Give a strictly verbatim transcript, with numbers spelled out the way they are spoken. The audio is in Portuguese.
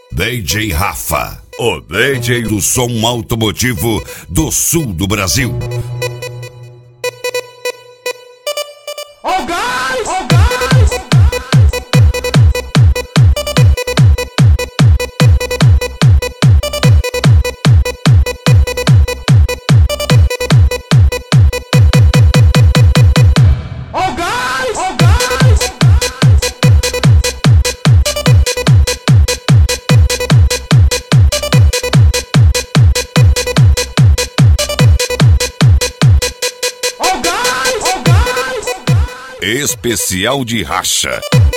D J Rafa, o D J do som automotivo do sul do Brasil. Oh guys, oh guys. Oh guys, oh guys. Especial de racha.